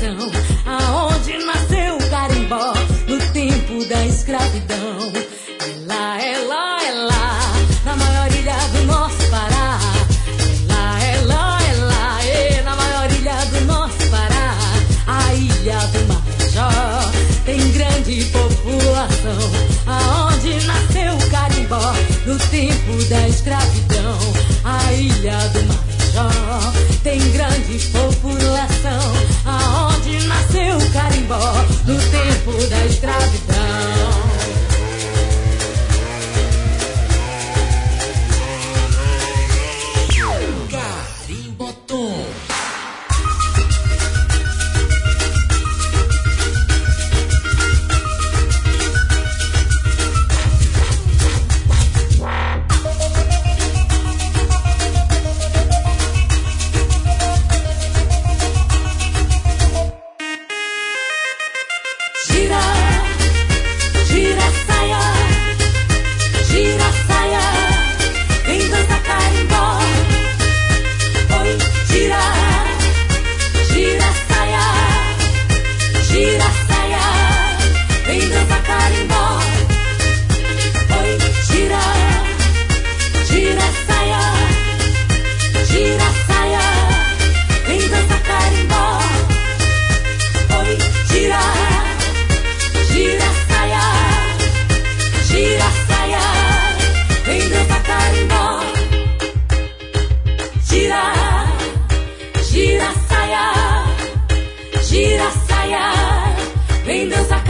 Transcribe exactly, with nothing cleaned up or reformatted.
população, aonde nasceu o carimbó no tempo da escravidão. É lá, é lá, é lá, na maior ilha do nosso Pará. É lá, é lá, é lá, é na maior ilha do nosso Pará. A ilha do Marajó tem grande população, aonde nasceu o carimbó no tempo da escravidão. A ilha do Marajó tem grande população, aonde nasceu o carimbó no tempo da escravidão. Carimbotom. Gira a saia, vem dançar